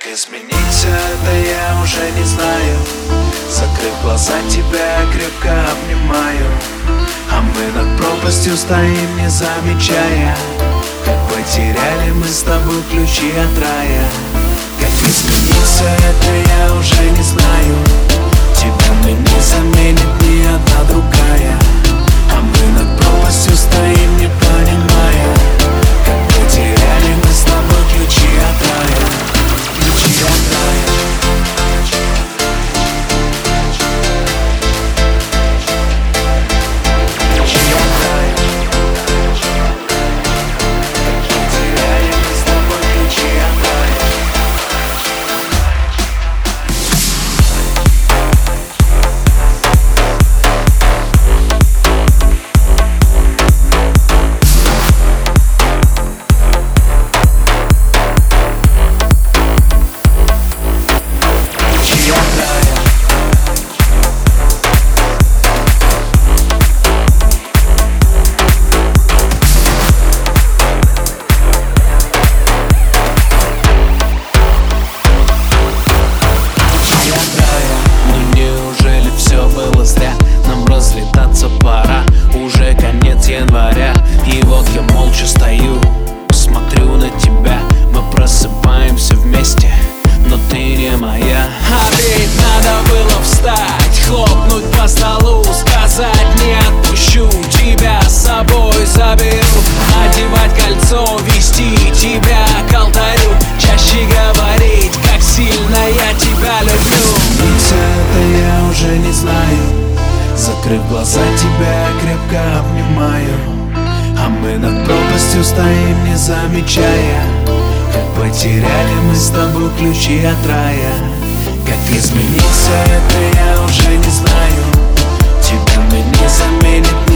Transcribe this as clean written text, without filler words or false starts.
измениться, это я уже не знаю. Закрыв глаза, тебя крепко обнимаю, а мы над пропастью стоим, не замечая, как потеряли мы с тобой ключи от рая. Как измениться, это я уже не знаю. Тебя мы не заменит ни одна другая, а мы над пропастью стоим, не понимая, как потеряли мы с тобой ключи от рая. Ключи от рая. И вот я молча стою, смотрю на тебя. Мы просыпаемся вместе, но ты не моя. А ведь надо было встать, хлопнуть по столу, сказать: не отпущу, тебя с собой заберу. Одевать кольцо, вести тебя к алтарю, чаще говорить, как сильно я тебя люблю. Измениться, это я уже не знаю. Закрыв глаза, тебя крепко обнимаю, а мы над пропастью стоим, не замечая, как потеряли мы с тобой ключи от рая. Как измениться, это я уже не знаю. Тебя мы не заменит